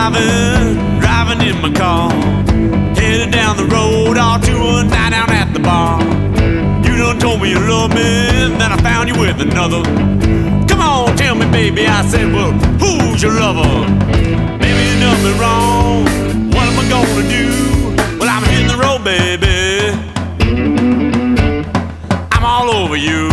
driving in my car, headed down the road, all to a night down at the bar. You done told me you love me, then I found you with another. Come on, tell me, baby. I said, well, who's your lover? Baby, you done me wrong. What am I gonna do? Well, I'm hitting the road, baby. I'm all over you.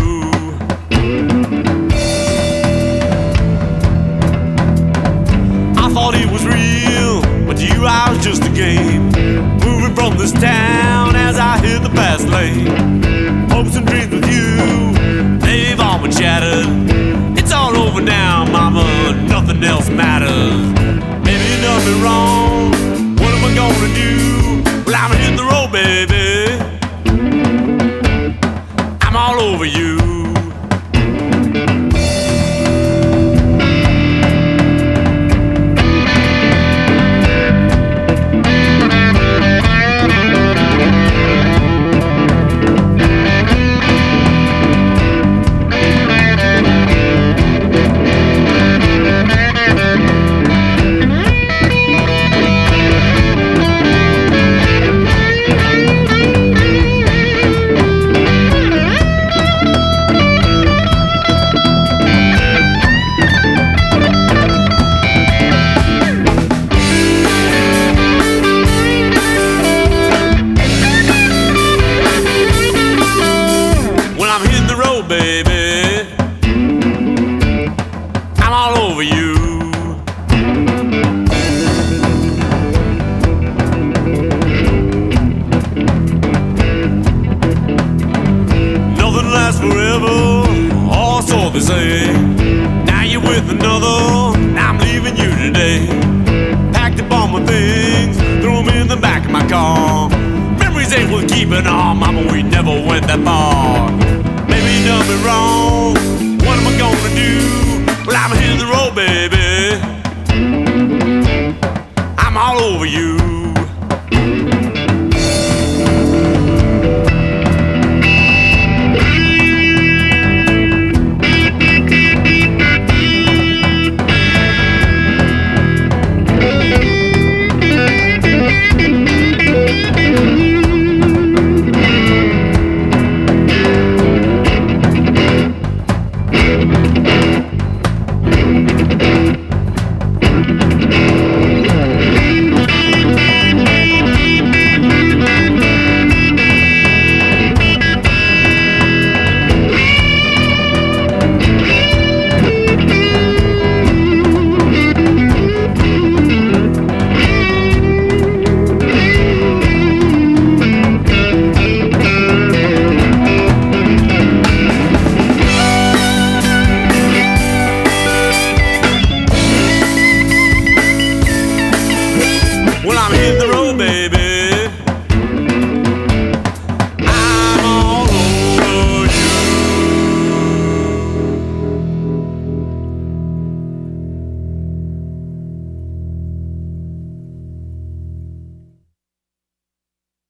I thought it was real, but to you I was just a game. Moving from this town as I hit the fast lane. Hopes and dreams with you, they've all been shattered. It's all over now, mama, nothing else matters. Maybe you done me wrong, what am I gonna do? Well, I'm hitting the road, baby. I'm all over you. Baby, I'm all over you. Nothing lasts forever, or so they say. Now you're with another, I'm leaving you today. Packed up all my things, threw them in the back of my car. Memories ain't worth keeping on, mama, we never went that far. Maybe you done me wrong,